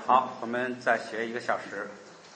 好，我们再学1个小时。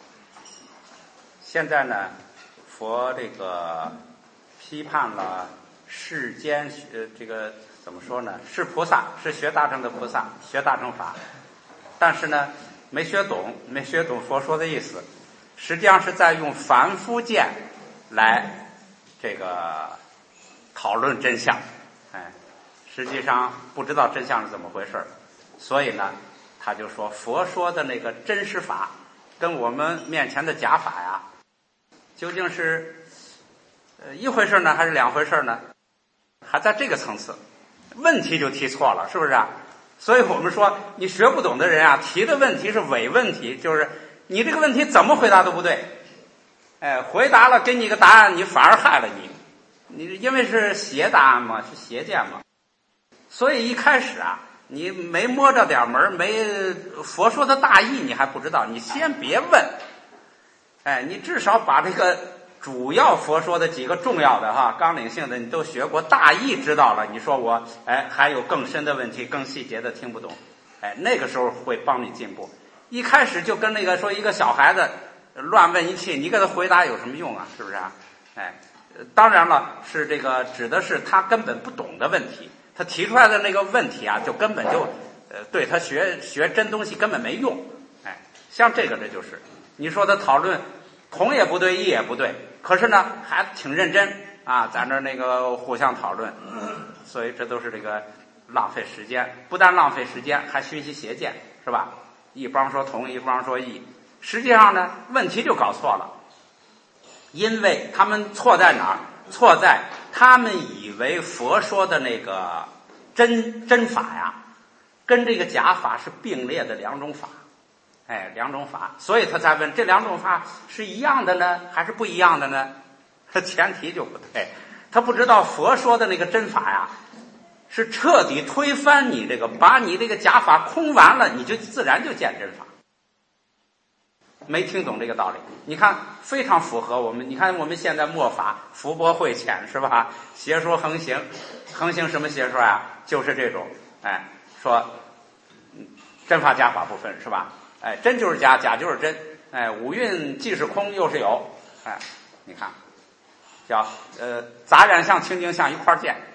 现在呢，佛这个批判了世间这个怎么说呢？是菩萨，是学大乘的菩萨，学大乘法，但是呢，没学懂佛说的意思，实际上是在用凡夫见来这个讨论真相，实际上不知道真相是怎么回事，所以呢，他就说佛说的那个真实法跟我们面前的假法呀，究竟是一回事呢，还是两回事呢？还在这个层次，问题就提错了，是不是啊？所以我们说，你学不懂的人啊，提的问题是伪问题，就是你这个问题怎么回答都不对，回答了给你一个答案，你反而害了你因为是邪答案嘛，是邪见嘛，所以一开始啊，你没摸着点门，没佛说的大意你还不知道，你先别问，你至少把这个主要佛说的几个重要的纲领性的你都学过，大意知道了，你说我还有更深的问题，更细节的听不懂，那个时候会帮你进步。一开始就跟那个说一个小孩子乱问一气，你给他回答有什么用啊？是不是啊？当然了，是这个指的是他根本不懂的问题，他提出来的那个问题啊，就根本就对他学真东西根本没用。像这个这就是你说他讨论同也不对，异也不对，可是呢还挺认真啊，在那个互相讨论，所以这都是这个浪费时间，不但浪费时间，还熏习邪见，是吧？一方说同，一方说异，实际上呢问题就搞错了。因为他们错在哪儿？错在他们以为佛说的那个真法呀，跟这个假法是并列的两种法，两种法，所以他才问这两种法是一样的呢，还是不一样的呢？他前提就不对，他不知道佛说的那个真法呀，是彻底推翻你这个，把你这个假法空完了，你就自然就见真法。没听懂这个道理，你看非常符合我们，你看我们现在末法福薄慧浅，是吧？邪说横行什么邪说啊？就是这种，说真法假法不分，是吧？真就是假，假就是真，五蕴既是空又是有，你看叫杂染相清净相一块见，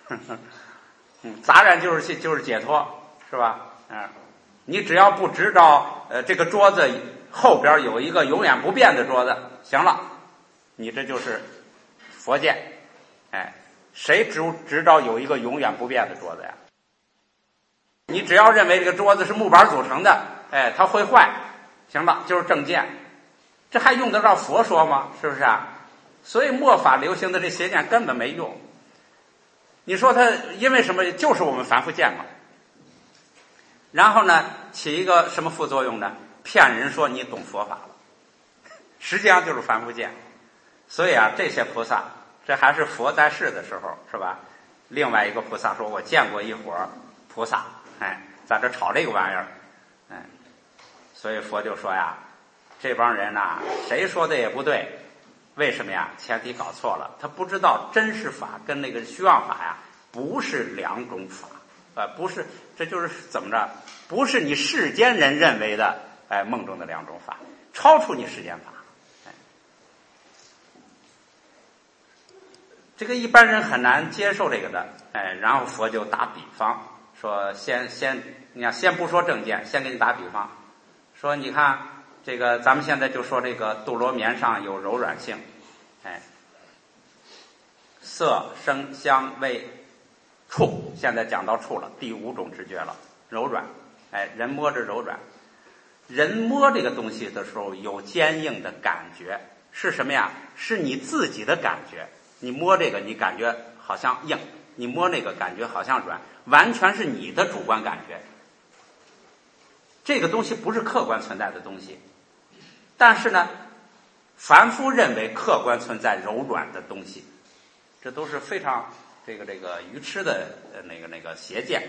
杂染就是解脱，是吧？你只要不知道这个桌子后边有一个永远不变的桌子，行了，你这就是佛见。谁知道有一个永远不变的桌子呀？你只要认为这个桌子是木板组成的，它会坏，行了，就是正见。这还用得着佛说吗？是不是啊？所以末法流行的这邪见根本没用。你说它因为什么？就是我们凡夫见嘛。然后呢，起一个什么副作用呢？骗人说你懂佛法了，实际上就是凡夫见。所以啊，这些菩萨，这还是佛在世的时候，是吧？另外一个菩萨说，我见过一伙菩萨，在这吵这个玩意儿，所以佛就说呀，这帮人呐，谁说的也不对。为什么呀？前提搞错了，他不知道真实法跟那个虚妄法呀，不是两种法，不是，这就是怎么着？不是你世间人认为的。梦中的两种法，超出你世间法。这个一般人很难接受这个的。然后佛就打比方说，你看，先不说正见，先给你打比方，说你看这个，咱们现在就说这个杜罗棉上有柔软性，色声香味触，现在讲到触了，第5种知觉了，柔软，人摸着柔软。人摸这个东西的时候有坚硬的感觉，是什么呀？是你自己的感觉。你摸这个你感觉好像硬，你摸那个感觉好像软，完全是你的主观感觉。这个东西不是客观存在的东西，但是呢，凡夫认为客观存在柔软的东西，这都是非常这个愚痴的那个邪见。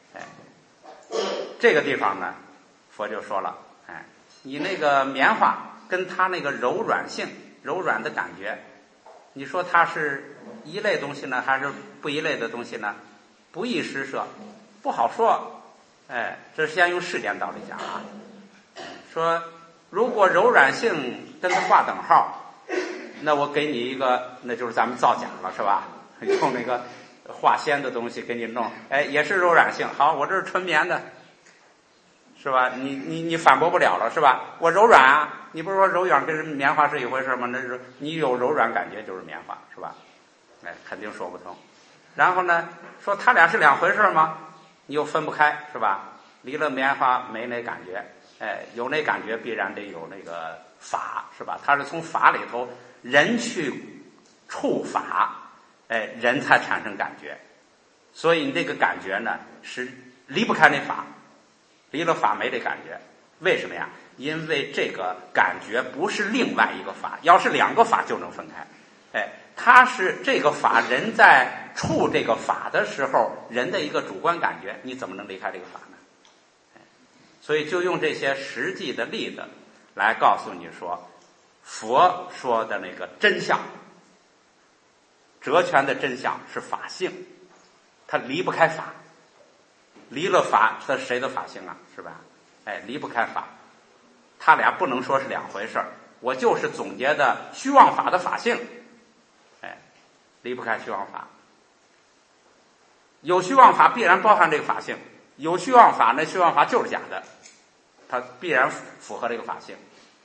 这个地方呢，佛就说了，你那个棉花跟它那个柔软性、柔软的感觉，你说它是一类东西呢，还是不一类的东西呢？不易施设，不好说。这是先用世间道理讲啊。 说如果柔软性跟它划等号，那我给你一个，那就是咱们造假了，是吧？用那个化纤的东西给你弄，也是柔软性。好，我这是纯棉的，是吧？你反驳不了了，是吧？我柔软啊，你不是说柔软跟棉花是一回事吗？那是你有柔软感觉就是棉花，是吧？肯定说不通。然后呢，说它俩是两回事吗？你又分不开，是吧？离了棉花没那感觉，有那感觉必然得有那个法，是吧？它是从法里头人去触法，人才产生感觉，所以你这个感觉呢是离不开那法，离了法没这感觉。为什么呀？因为这个感觉不是另外一个法，要是两个法就能分开，它是这个法，人在触这个法的时候，人的一个主观感觉，你怎么能离开这个法呢？所以就用这些实际的例子来告诉你说，佛说的那个真相，哲权的真相是法性，它离不开法，离了法，这谁的法性啊？是吧？离不开法，他俩不能说是两回事儿。我就是总结的虚妄法的法性，离不开虚妄法。有虚妄法必然包含这个法性，有虚妄法，那虚妄法就是假的，它必然符合这个法性。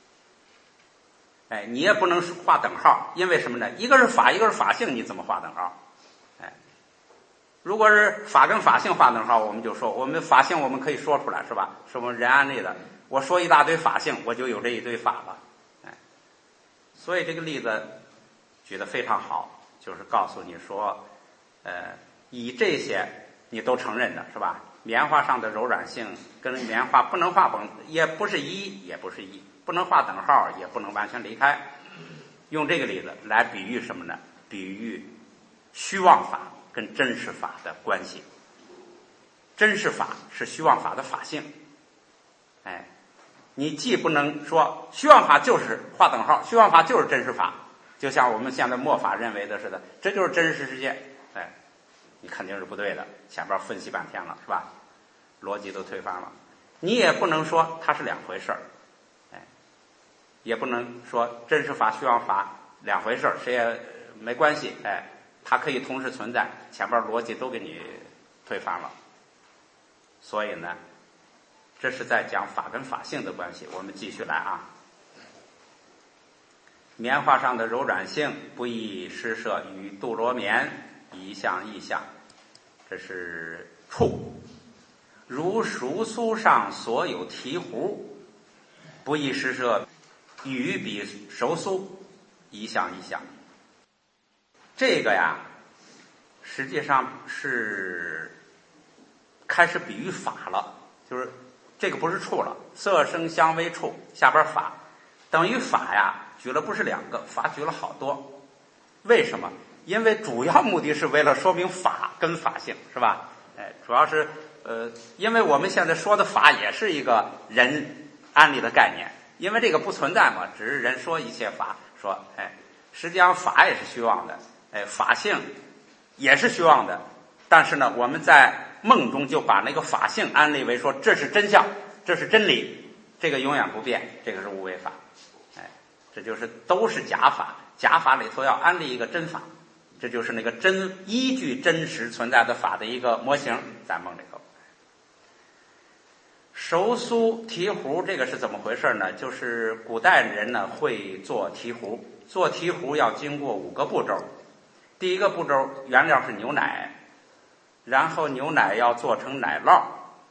你也不能画等号，因为什么呢？一个是法，一个是法性，你怎么画等号？如果是法跟法性画等号，我们就说我们法性我们可以说出来，是吧？是我们人安立的。我说一大堆法性，我就有这一堆法了。所以这个例子举得非常好，就是告诉你说，以这些你都承认的是吧？棉花上的柔软性跟棉花不能画等，也不是一，也不是一，不能画等号，也不能完全离开。用这个例子来比喻什么呢？比喻虚妄法跟真实法的关系。真实法是虚妄法的法性，你既不能说虚妄法就是画等号，虚妄法就是真实法，就像我们现在末法认为的似的，这就是真实世界，你肯定是不对的，前边分析半天了，是吧？逻辑都推翻了。你也不能说它是两回事儿，也不能说真实法虚妄法两回事儿，谁也没关系，它可以同时存在，前边逻辑都给你推翻了。所以呢，这是在讲法跟法性的关系。我们继续来啊。棉花上的柔软性不易施设与杜罗棉，一项异项，这是触。如熟酥上所有醍醐，不易施设与比熟酥，一项一项。这个呀，实际上是开始比喻法了，就是这个不是触了，色声香味触下边法，等于法呀，举了不是两个，法举了好多。为什么？因为主要目的是为了说明法跟法性，是吧？主要是因为我们现在说的法也是一个人安立的概念，因为这个不存在嘛，只是人说一切法，说实际上法也是虚妄的，法性也是虚妄的，但是呢，我们在梦中就把那个法性安立为说这是真相，这是真理，这个永远不变，这个是无为法。这就是都是假法，假法里头要安立一个真法，这就是那个真依据真实存在的法的一个模型，在梦里头。熟酥醍醐这个是怎么回事呢？就是古代人呢会做醍醐，做醍醐要经过5个步骤。第一个步骤，原料是牛奶，然后牛奶要做成奶酪，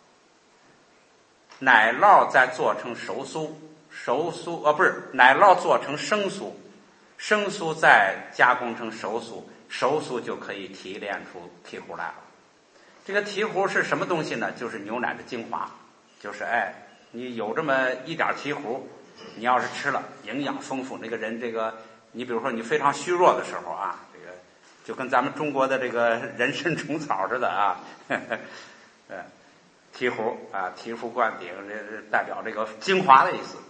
奶酪再做成熟酥，熟酥不是奶酪做成生酥，生酥再加工成熟酥，熟酥就可以提炼出醍醐来了。这个醍醐是什么东西呢？就是牛奶的精华，就是你有这么一点醍醐，你要是吃了营养丰富，那个人这个你比如说你非常虚弱的时候啊，这个就跟咱们中国的这个人参虫草似的啊，醍醐啊，醍醐灌顶，这代表这个精华的意思。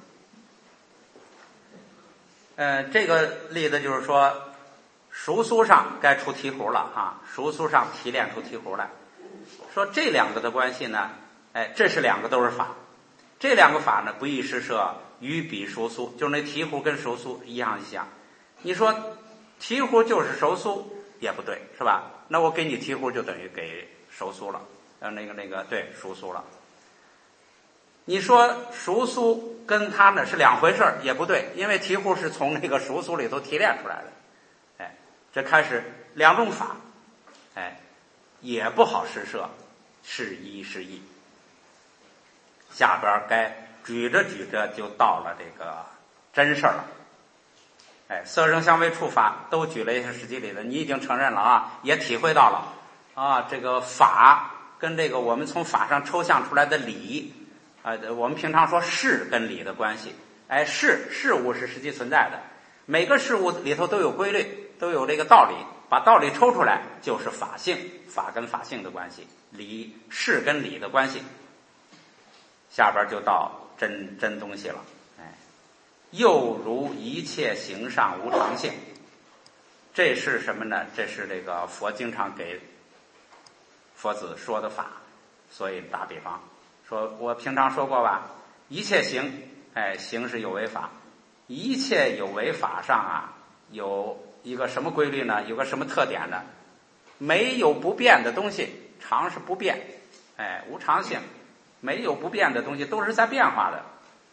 这个例子就是说，熟酥上该出醍醐了啊，熟酥上提炼出醍醐来。说这两个的关系呢，这是两个都是法， 这两个法呢，不异实摄，与彼熟酥，就是那醍醐跟熟酥一样一样。你说醍醐就是熟酥也不对，是吧？那我给你醍醐就等于给熟酥了，对，熟酥了。你说熟酥跟它呢是两回事儿，也不对，因为醍醐是从那个熟酥里头提炼出来的。哎，这开始两种法，哎，也不好实摄，是一是异。下边该举着举着就到了这个真事儿了。哎，色声香味触法都举了一些实际例子，你已经承认了啊，也体会到了啊，这个法跟这个我们从法上抽象出来的理，我们平常说事跟理的关系。哎，事物是实际存在的，每个事物里头都有规律，都有这个道理，把道理抽出来就是法性，法跟法性的关系，事跟理的关系。下边就到真东西了。哎，又如一切行上无常性，这是什么呢？这是这个佛经常给佛子说的法。所以打比方说，我平常说过吧，一切行，哎，行是有为法，一切有为法上啊，有一个什么规律呢？有个什么特点呢？没有不变的东西，常是不变，哎，无常性。没有不变的东西，都是在变化的。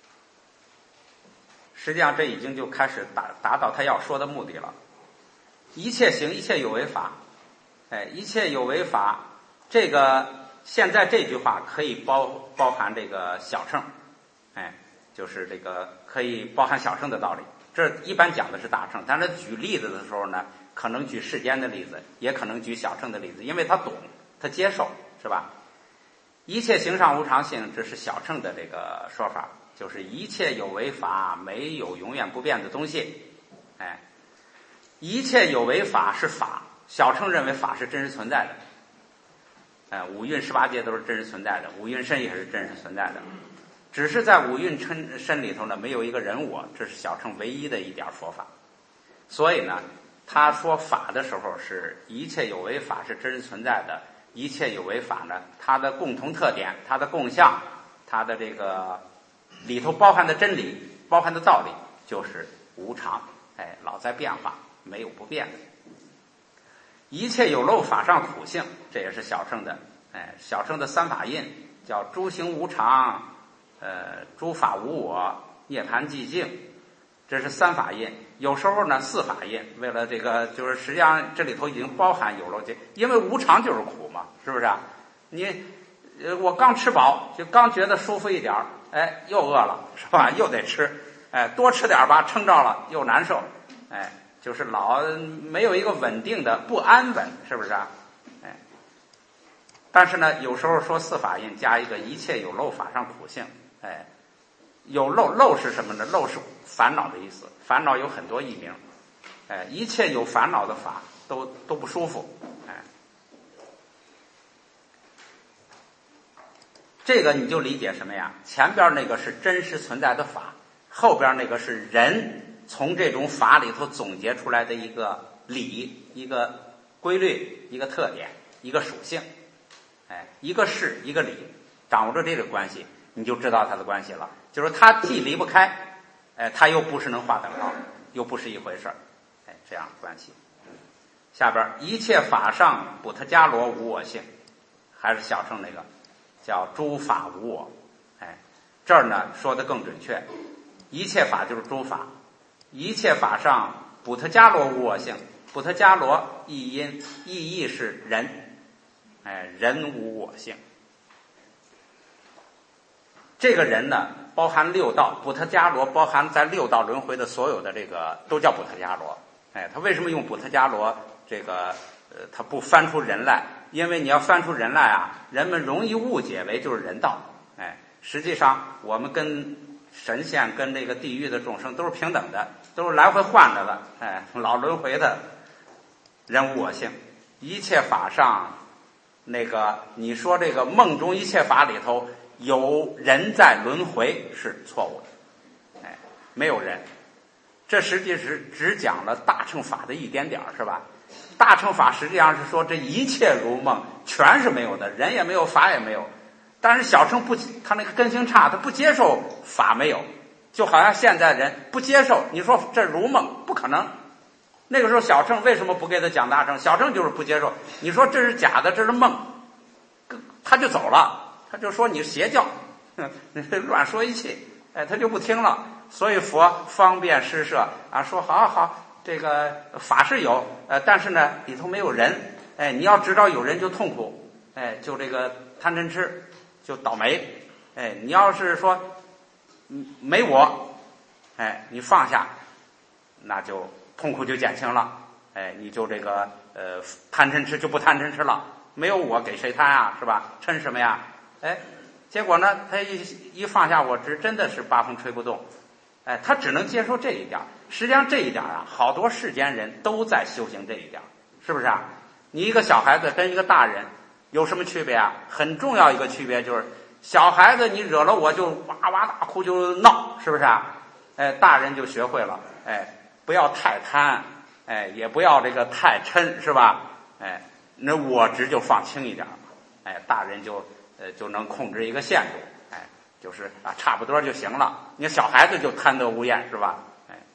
实际上这已经就开始达到他要说的目的了。一切行，一切有为法，哎，一切有为法，这个现在这句话可以包含这个小乘，哎，就是这个可以包含小乘的道理。这一般讲的是大乘，但是举例子的时候呢，可能举世间的例子，也可能举小乘的例子，因为他懂，他接受，是吧？一切行上无常性，这是小乘的这个说法，就是一切有为法，没有永远不变的东西。哎，一切有为法是法，小乘认为法是真实存在的。五蕴18界都是真实存在的，五蕴身也是真实存在的，只是在五蕴身里头呢，没有一个人我，这是小乘唯一的一点说法。所以呢，他说法的时候是一切有为法是真实存在的。一切有为法呢，它的共同特点，它的共相，它的这个里头包含的真理，包含的道理就是无常，哎，老在变化，没有不变的。一切有漏法上苦性，这也是小乘的，哎，小乘的三法印叫诸行无常，诸法无我，涅槃寂静，这是三法印。有时候呢四法印，为了这个就是实际上这里头已经包含有漏界，因为无常就是苦嘛，是不是啊？我刚吃饱，就刚觉得舒服一点，哎，又饿了，是吧？又得吃，哎，多吃点吧，撑着了又难受，哎，就是老没有一个稳定的不安稳，是不是啊？哎，但是呢，有时候说四法印加一个一切有漏法上苦性，哎，有漏是什么呢？漏是烦恼的意思，烦恼有很多异名，哎，一切有烦恼的法都不舒服，哎，这个你就理解什么呀？前边那个是真实存在的法，后边那个是人从这种法里头总结出来的一个理、一个规律、一个特点、一个属性，哎，一个事一个理，掌握着这个关系，你就知道它的关系了。就是它既离不开，哎，它又不是能画等号，又不是一回事儿，哎，这样的关系。下边一切法上补特伽罗无我性，还是小乘那个叫诸法无我，哎，这儿呢说的更准确，一切法就是诸法，一切法上补特伽罗无我性，补特伽罗意义是人，哎，人无我性。这个人呢，包含六道，补特伽罗包含在六道轮回的所有的这个都叫补特伽罗。哎，他为什么用补特伽罗？这个他不翻出人来，因为你要翻出人来啊，人们容易误解为就是人道。哎，实际上我们跟神仙跟这个地狱的众生都是平等的，都是来回换的了，哎，老轮回的人无我性。一切法上，那个你说这个梦中一切法里头有人在轮回是错误的，哎，没有人，这实际是只讲了大乘法的一点点，是吧？大乘法实际上是说这一切如梦，全是没有的，人也没有，法也没有。 但是小乘不，他那个根性差，他不接受法没有，就好像现在人不接受，你说这如梦，不可能。那个时候小乘为什么不给他讲大乘？小乘就是不接受，你说这是假的，这是梦，他就走了，他就说你邪教，乱说一气，他就不听了。所以佛方便施设啊，说好，这个法是有，但是呢里头没有人，你要知道有人就痛苦，就这个贪嗔痴就倒霉，你要是说没我，你放下，那就痛苦就减轻了，你就这个贪嗔痴就不贪嗔痴了，没有我给谁贪啊，是吧？嗔什么呀？结果呢，他一放下我执，真的是八风吹不动，他只能接受这一点。实际上这一点啊，好多世间人都在修行这一点，是不是啊？你一个小孩子跟一个大人有什么区别啊？很重要一个区别就是，小孩子你惹了我就哇哇大哭就闹，是不是啊？大人就学会了，不要太贪，也不要这个太嗔，是吧？那我执就放轻一点，大人就能控制一个限度，就是啊差不多就行了。你小孩子就贪得无厌，是吧？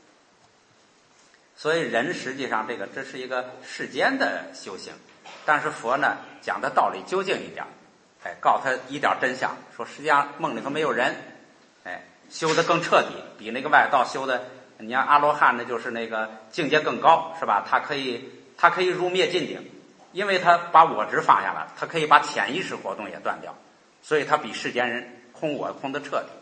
所以人实际上这是一个世间的修行，但是佛呢讲的道理究竟一点，告诉他一点真相，说实际上梦里头没有人，修得更彻底，比那个外道修的，你看阿罗汉呢就是那个境界更高，是吧？他可以入灭尽顶，因为他把我执放下来，他可以把潜意识活动也断掉，所以他比世间人空我空得彻底。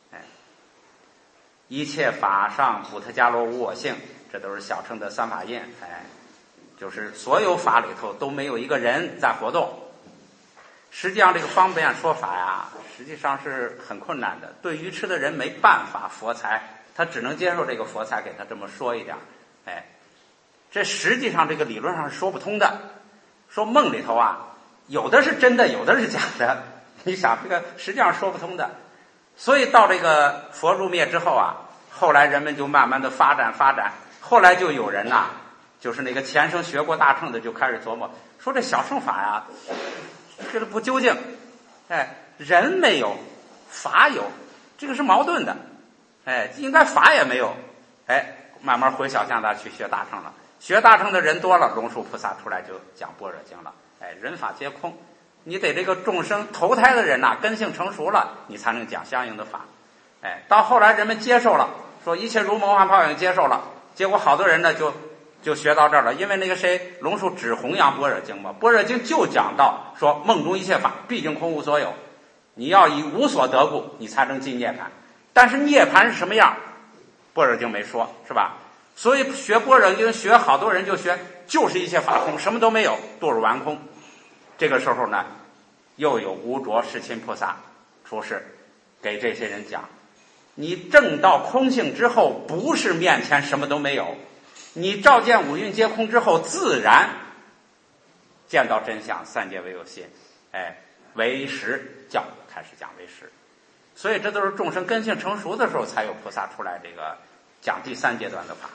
一切法上补特伽罗无我性，这都是小乘的三法印，就是所有法里头都没有一个人在活动。实际上这个方便说法呀，实际上是很困难的，对愚痴的人没办法，佛才他只能接受这个佛才给他这么说一点，这实际上这个理论上是说不通的。说梦里头啊，有的是真的，有的是假的，你想这个实际上说不通的。所以到这个佛入灭之后啊，后来人们就慢慢的发展，后来就有人呐，就是那个前生学过大乘的就开始琢磨，说这小乘法呀，这个不究竟，人没有，法有，这个是矛盾的，应该法也没有，慢慢回小向大去学大乘了。学大乘的人多了，龙树菩萨出来就讲般若经了，人法皆空，你得这个众生投胎的人呐，根性成熟了，你才能讲相应的法。到后来人们接受了，说一切如梦幻泡影接受了，结果好多人呢就学到这儿了，因为那个谁龙树只弘扬般若经嘛，般若经就讲到说梦中一切法毕竟空无所有，你要以无所得故，你才能进涅槃。但是涅槃是什么样，般若经没说，是吧？所以学般若经学好多人就学就是一切法空，什么都没有，堕入完空。这个时候呢，又有无着世亲菩萨出世，给这些人讲，你证到空性之后，不是面前什么都没有，你照见五蕴皆空之后，自然见到真相，三界唯有心，唯识教开始讲唯识。所以这都是众生根性成熟的时候，才有菩萨出来这个讲第三阶段的法。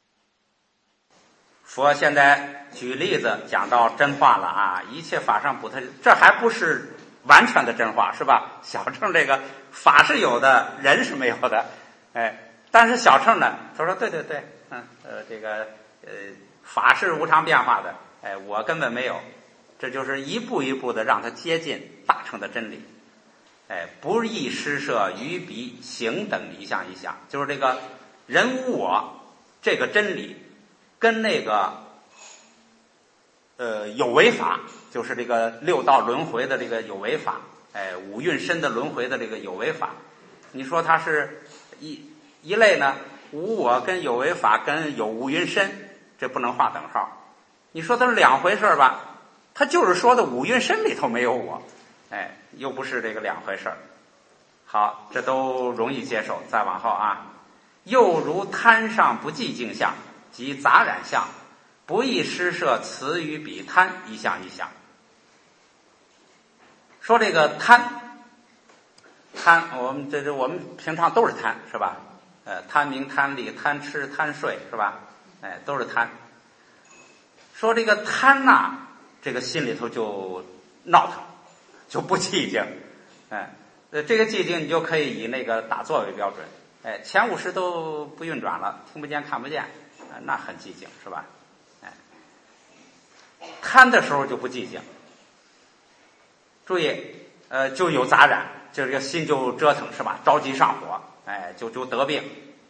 佛现在举例子讲到真话了啊，一切法上补特，这还不是完全的真话，是吧？小乘这个法是有的，人是没有的，但是小乘呢，他说对，这个法是无常变化的，我根本没有，这就是一步一步的让他接近大乘的真理，不异施设于彼行等一项一项，就是这个人无我这个真理。跟那个有为法，就是这个六道轮回的这个有为法，五蕴身的轮回的这个有为法，你说它是一类呢？无我跟有为法跟有五蕴身，这不能画等号。你说它是两回事吧？它就是说的五蕴身里头没有我，又不是这个两回事。好，这都容易接受。再往后啊，又如贪上不寂静相。即杂染相，不异施设词语比贪一项一项。说这个贪，我们平常都是贪，是吧？贪名贪利贪吃贪睡，是吧？都是贪。说这个贪呐，这个心里头就闹腾，就不寂静， 这个寂静你就可以以那个打坐为标准。前50都不运转了，听不见看不见，那很寂静，是吧？贪的时候就不寂静。注意，就有杂染，就这个心就折腾，是吧？着急上火，就得病。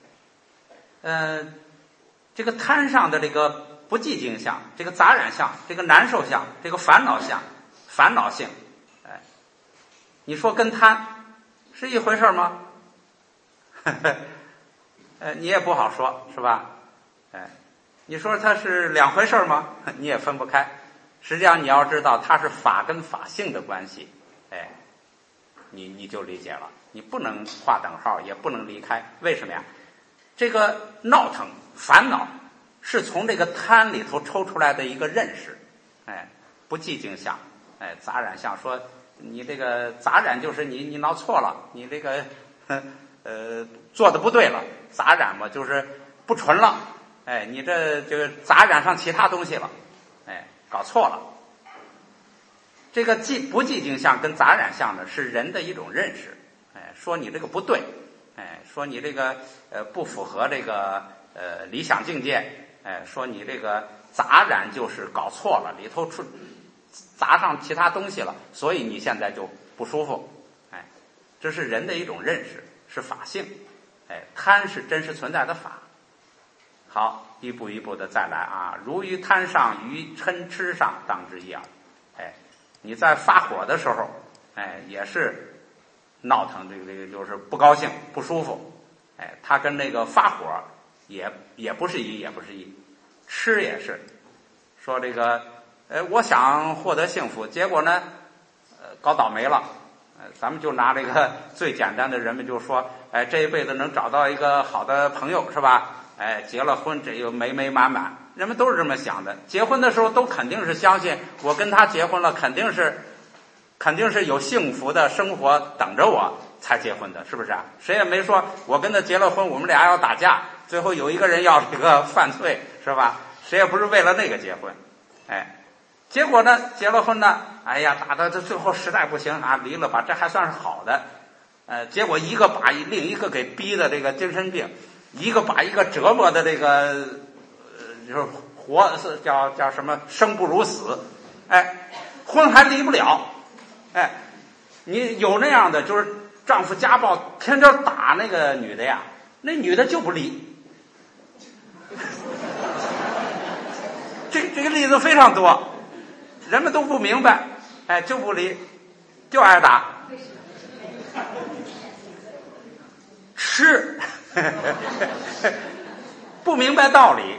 这个贪上的这个不寂静相，这个杂染相，这个难受相，这个烦恼相，烦恼性，你说跟贪是一回事吗？你也不好说，是吧？你说它是两回事吗？你也分不开。实际上你要知道它是法跟法性的关系，你就理解了。你不能划等号，也不能离开。为什么呀？这个闹腾烦恼是从这个贪里头抽出来的一个认识，不寂静相，杂染相，说你这个杂染就是你闹错了，你这个做的不对了，杂染嘛就是不纯了，你这就杂染上其他东西了，搞错了。这个不寂静相跟杂染相呢是人的一种认识，说你这个不对，说你这个不符合这个理想境界，说你这个杂染就是搞错了，里头砸上其他东西了，所以你现在就不舒服，这是人的一种认识，是法性，贪是真实存在的法。好，一步一步的再来啊！如于贪上，于嗔痴上，当之一耳。你在发火的时候，也是闹腾，这个就是不高兴、不舒服，它跟那个发火也不是一，痴也是说这个，我想获得幸福，结果呢，搞倒霉了。咱们就拿这个最简单的，人们就说，这一辈子能找到一个好的朋友，是吧？结了婚，这又美美满满，人们都是这么想的。结婚的时候都肯定是相信，我跟他结婚了，肯定是有幸福的生活等着我才结婚的，是不是啊？谁也没说我跟他结了婚，我们俩要打架，最后有一个人要这个犯罪，是吧？谁也不是为了那个结婚，结果呢，结了婚呢，打到这最后实在不行啊，离了吧，这还算是好的。结果一个把另一个给逼的这个精神病，一个把一个折磨的这个就是活是叫什么生不如死，婚还离不了，你有那样的，就是丈夫家暴，天天打那个女的呀，那女的就不离。这个例子非常多，人们都不明白，就不离，就挨打，吃，不明白道理，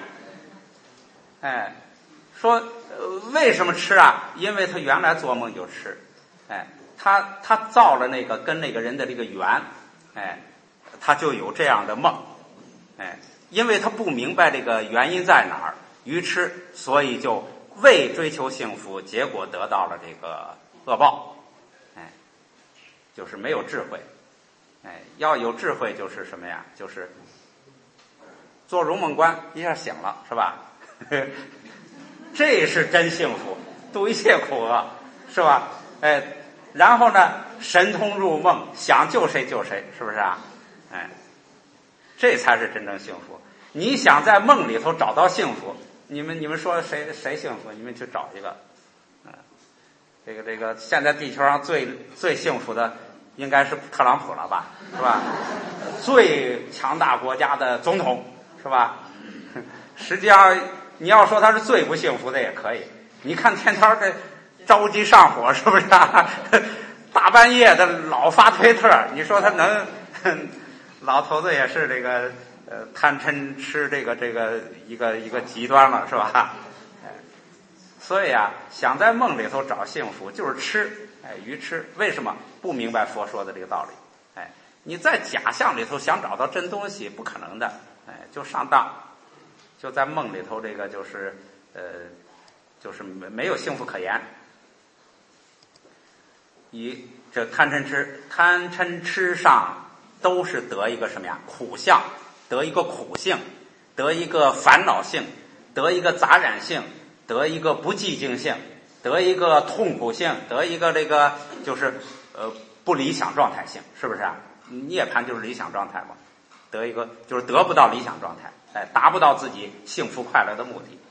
说为什么吃啊？因为他原来做梦就吃，他造了那个跟那个人的这个缘，他就有这样的梦，因为他不明白这个原因在哪儿，愚痴，所以就为追求幸福，结果得到了这个恶报，就是没有智慧，要有智慧就是什么呀？就是做如梦观，一下醒了，是吧？这是真幸福，度一切苦厄，是吧？然后呢，神通入梦，想救谁救谁，是不是啊？这才是真正幸福。你想在梦里头找到幸福，你们说谁幸福？你们去找一个。这个，现在地球上最幸福的应该是特朗普了吧，是吧？最强大国家的总统，是吧？实际上你要说他是最不幸福的也可以。你看天天这着急上火，是不是啊？大半夜的老发推特，你说他能？老头子也是这个贪嗔痴这个一个极端了，是吧？所以啊，想在梦里头找幸福就是痴，愚痴。为什么？不明白佛说的这个道理。你在假象里头想找到真东西不可能的，就上当，就在梦里头这个就是没有幸福可言。以这贪嗔痴上都是得一个什么呀？苦相，得一个苦性，得一个烦恼性，得一个杂染性，得一个不寂静性，得一个痛苦性，得一个这个就是不理想状态性，是不是啊？涅槃就是理想状态嘛，得一个就是得不到理想状态，达不到自己幸福快乐的目的。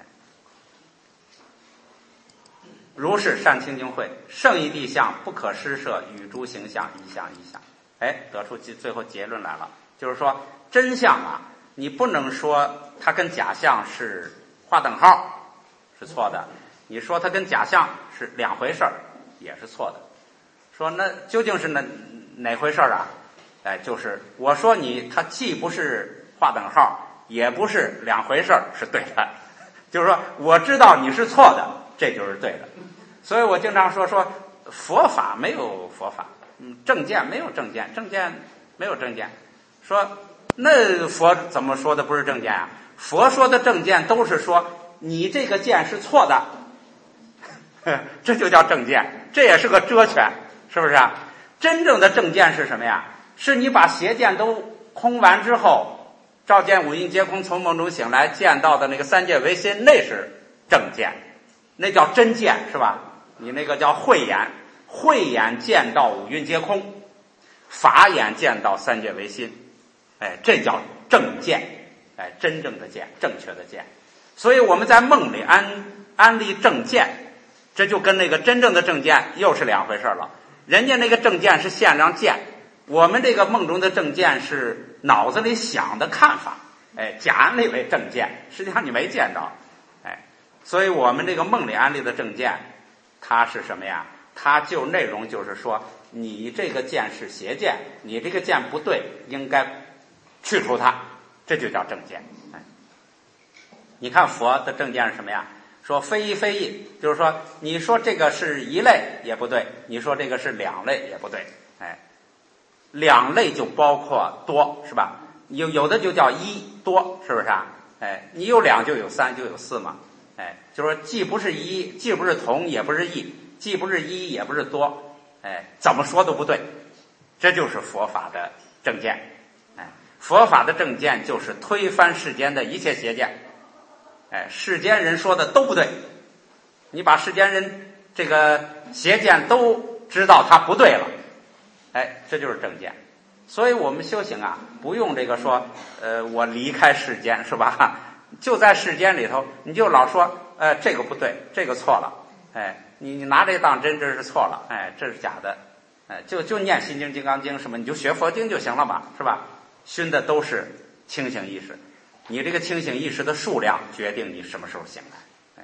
如是善清净慧，圣义谛相不可施设，与诸形象一相一相。得出最后结论来了，就是说真相啊，你不能说它跟假象是划等号，是错的；你说它跟假象是两回事儿，也是错的。说那究竟是哪回事啊？就是我说它既不是划等号，也不是两回事儿，是对的。就是说我知道你是错的，这就是对的。所以我经常说佛法没有佛法，正见没有正见，正见没有正见。说那佛怎么说的不是正见啊？佛说的正见都是说你这个见是错的，这就叫正见，这也是个遮权，是不是啊？真正的正见是什么呀？是你把邪见都空完之后，照见五蕴皆空，从梦中醒来，见到的那个三界唯心，那是正见，那叫真见，是吧？你那个叫慧眼，慧眼见到五蕴皆空，法眼见到三界唯心，这叫正见，真正的见，正确的见。所以我们在梦里安立正见，这就跟那个真正的正见又是两回事了。人家那个正见是现上见，我们这个梦中的正见是脑子里想的看法，假安立为正见，实际上你没见着，所以我们这个梦里安立的正见，它是什么呀？它就内容就是说，你这个见是邪见，你这个见不对，应该去除它，这就叫正见。你看佛的正见是什么呀？说非一非一，就是说你说这个是一类也不对，你说这个是两类也不对。两类就包括多，是吧？有的就叫一多，是不是啊？你有两就有三就有四嘛。就是说既不是一，既不是同，也不是异，既不是一也不是多，怎么说都不对。这就是佛法的正见。佛法的正见就是推翻世间的一切邪见。世间人说的都不对，你把世间人这个邪见都知道它不对了，这就是正见。所以我们修行啊，不用这个说我离开世间，是吧？就在世间里头，你就老说这个不对，这个错了，你拿这当真，这是错了，这是假的，就念心经、金刚经什么，你就学佛经就行了吧，是吧？熏的都是清醒意识，你这个清醒意识的数量决定你什么时候醒来。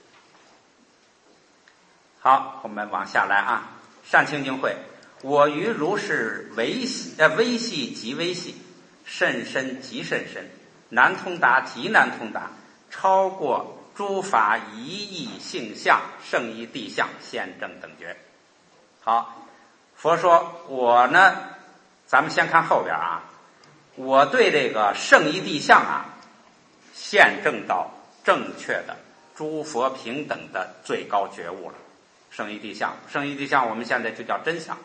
好，我们往下来啊。善清净慧，我于如是微细极微细，甚深极甚深，难通达极难通达，超过诸法一义性相，圣义谛相，现正等觉。好，佛说我呢，咱们先看后边啊。我对这个圣义谛相啊，现证到正确的诸佛平等的最高觉悟了。圣义谛相，圣义谛相我们现在就叫真相。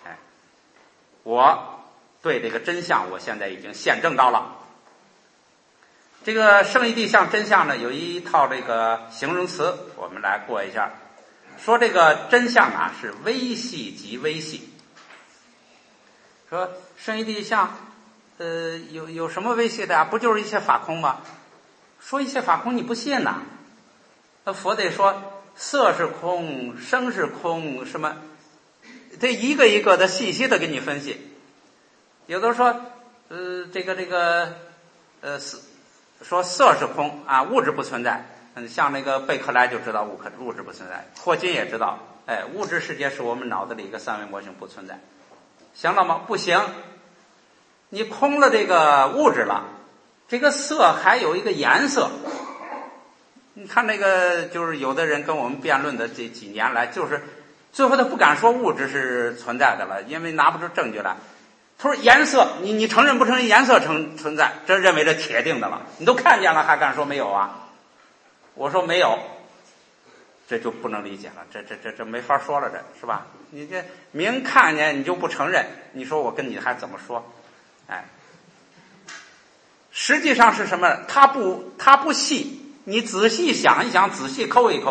我对这个真相我现在已经现证到了。这个圣义谛相真相呢，有一套这个形容词，我们来过一下。说这个真相啊是微细极微细。说圣义谛相有什么微细的啊？不就是一切法空吗？说一切法空你不信呐？那佛得说色是空，声是空，什么这一个一个的细细的给你分析。有的说说色是空啊，物质不存在。像那个贝克莱就知道物质不存在，霍金也知道，物质世界是我们脑子里一个三维模型，不存在。行了吗？不行。你空了这个物质了，这个色还有一个颜色。你看那个就是有的人跟我们辩论的这几年来，就是最后他不敢说物质是存在的了，因为拿不出证据来。他说颜色，你承认不承认颜色存在？这认为这铁定的了，你都看见了还敢说没有啊？我说没有，这就不能理解了，这没法说了，这是吧？你这明看见你就不承认，你说我跟你还怎么说？实际上是什么？它不细，你仔细想一想，仔细抠一抠，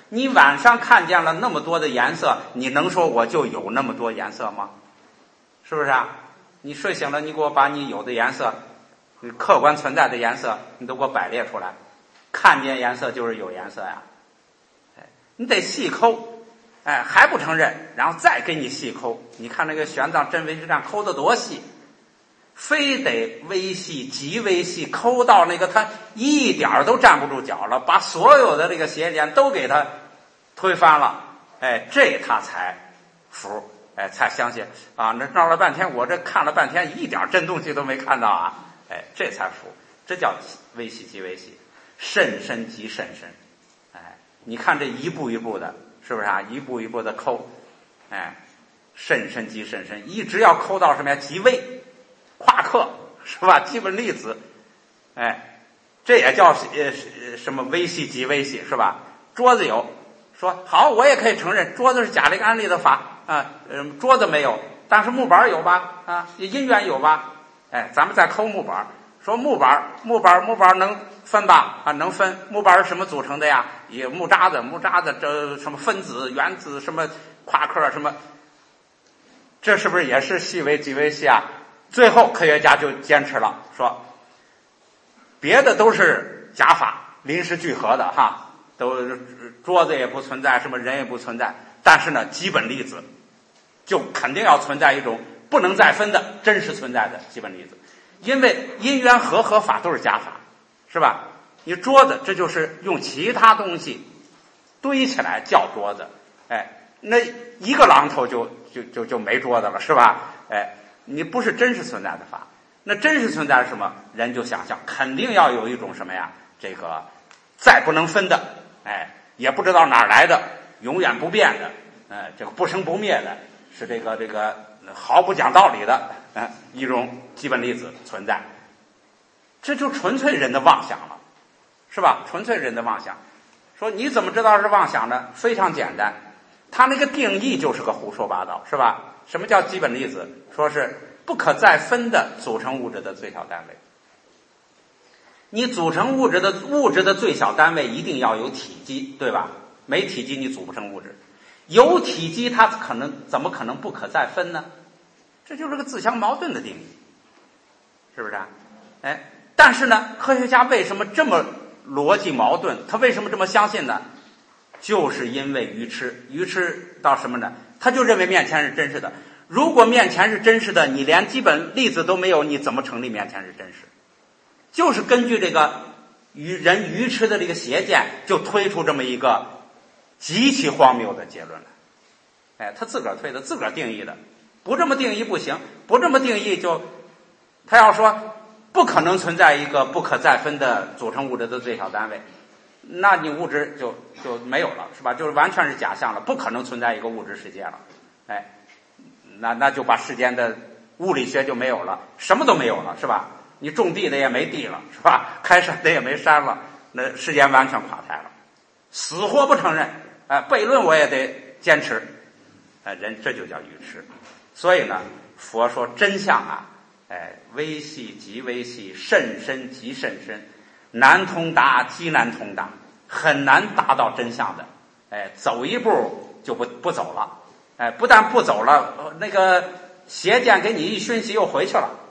你晚上看见了那么多的颜色，你能说我就有那么多颜色吗？是不是啊？你睡醒了，你给我把你有的颜色，你客观存在的颜色，你都给我摆列出来。看见颜色就是有颜色呀，你得细抠，还不承认，然后再给你细抠。你看那个玄奘真伪实战抠得多细，非得微细极微细，抠到那个他一点都站不住脚了，把所有的这个邪见都给他推翻了，这他才服，才相信啊！那闹了半天，我这看了半天，一点真东西都没看到啊！这才服，这叫微细极微细，甚深极甚深。你看这一步一步的，是不是啊？一步一步的抠，甚深极甚深，一直要抠到什么呀？极微，夸克，是吧？基本粒子，这也叫什么微细极微细，是吧？桌子有，说好，我也可以承认桌子是假灵安利的法啊，桌子没有，但是木板有吧？啊，因缘有吧？咱们再抠木板，说木板能分吧？啊，能分。木板是什么组成的呀？也木渣子这什么分子、原子什么夸克什么，这是不是也是细微极微细啊？最后科学家就坚持了，说别的都是假法，临时聚合的哈，都桌子也不存在，什么人也不存在，但是呢，基本粒子就肯定要存在一种不能再分的真实存在的基本粒子，因为因缘和法都是假法，是吧？你桌子这就是用其他东西堆起来叫桌子，那一个榔头就没桌子了，是吧？你不是真实存在的法，那真实存在是什么？人就想象肯定要有一种什么呀？这个再不能分的，也不知道哪儿来的，永远不变的，这个不生不灭的，是这个毫不讲道理的，一种基本粒子存在，这就纯粹人的妄想了，是吧？纯粹人的妄想。说你怎么知道是妄想呢？非常简单，他那个定义就是个胡说八道，是吧？什么叫基本粒子？说是不可再分的组成物质的最小单位。你组成物质的最小单位一定要有体积，对吧？没体积你组不成物质，有体积它怎么可能不可再分呢？这就是个自相矛盾的定义，是不是啊？但是呢，科学家为什么这么逻辑矛盾？他为什么这么相信呢？就是因为愚痴到什么呢？他就认为面前是真实的。如果面前是真实的，你连基本粒子都没有，你怎么成立面前是真实？就是根据这个人愚痴的这个邪见，就推出这么一个极其荒谬的结论来。他自个儿推的，自个儿定义的，不这么定义不行，不这么定义就他要说不可能存在一个不可再分的组成物质的最小单位，那你物质就没有了，是吧？就是完全是假象了，不可能存在一个物质世界了。那就把世间的物理学就没有了，什么都没有了，是吧？你种地的也没地了，是吧？开山的也没山了，那世间完全垮台了，死活不承认，悖论我也得坚持，人这就叫愚痴。所以呢，佛说真相啊，微细极微细，甚深极甚深，难通达极难通达，很难达到真相的。走一步就不走了，不但不走了，那个邪见给你一熏习又回去了，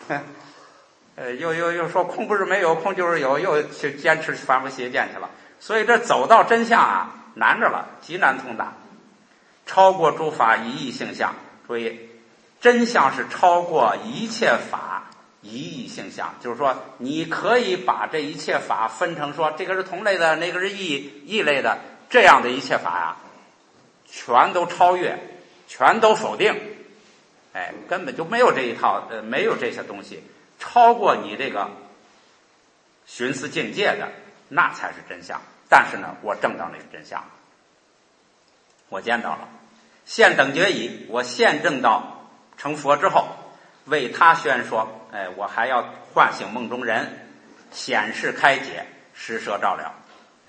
又说空不是没有，空就是有，又去坚持反复邪见去了。所以这走到真相啊，难着了，极难通达，超过诸法一义性相。注意，真相是超过一切法一义性相，就是说你可以把这一切法分成说这个是同类的，那个是异类的，这样的一切法呀，全都超越，全都否定，根本就没有这一套，没有这些东西超过你这个寻思境界的，那才是真相。但是呢，我证到那个真相，我见到了，现等觉已，我现证到成佛之后，为他宣说，我还要唤醒梦中人，显示开解，施设照料。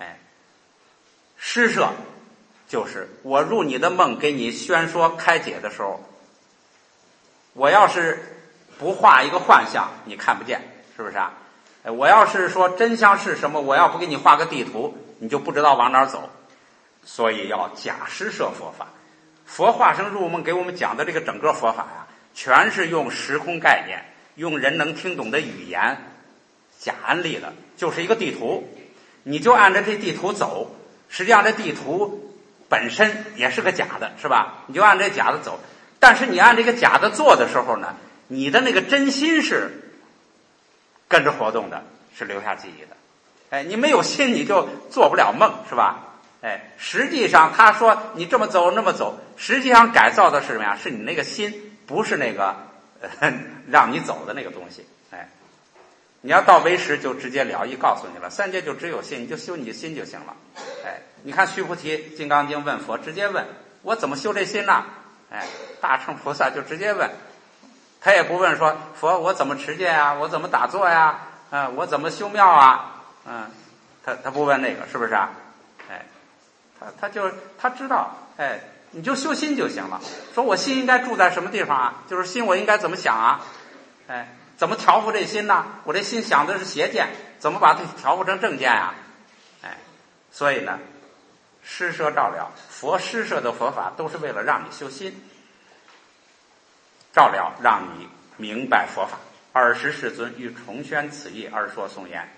施设就是我入你的梦给你宣说开解的时候，我要是不画一个幻象，你看不见，是不是啊？我要是说真相是什么，我要不给你画个地图，你就不知道往哪儿走。 所以要假施设佛法。佛化生入梦给我们讲的这个整个佛法呀，全是用时空概念，用人能听懂的语言假安利的，就是一个地图，你就按照这地图走。实际上这地图本身也是个假的，是吧？你就按这假的走，但是你按这个假的做的时候呢，你的那个真心是跟着活动的，是留下记忆的。哎，你没有心你就做不了梦，是吧？哎，实际上他说你这么走那么走，实际上改造的是什么呀？是你那个心，不是那个让你走的那个东西。哎，你要到唯识就直接了义告诉你了，三界就只有心，你就修你的心就行了。哎，你看须菩提金刚经问佛，直接问我怎么修这心呢？哎，大乘菩萨就直接问，他也不问说佛我怎么持戒啊，我怎么打坐呀，我怎么修庙啊，他不问那个，是不是啊？哎，他知道，哎，你就修心就行了。说我心应该住在什么地方啊？就是心我应该怎么想啊？哎，怎么调伏这心呢？我这心想的是邪见，怎么把它调伏成正见啊？哎，所以呢，施设照料，佛施设的佛法都是为了让你修心，照料让你明白佛法。尔时世尊欲重宣此义而说颂言：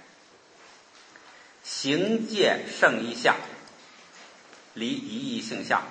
行戒胜一相，离一义性相。